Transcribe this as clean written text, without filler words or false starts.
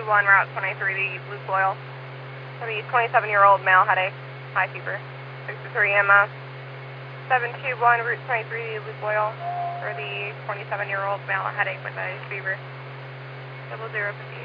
721 Route 23 to Luke Loyal. For the 27-year-old male headache, high fever. 63 EMS. 721 Route 23 to Luke Loyal. For the 27-year-old male headache with a fever. 0058.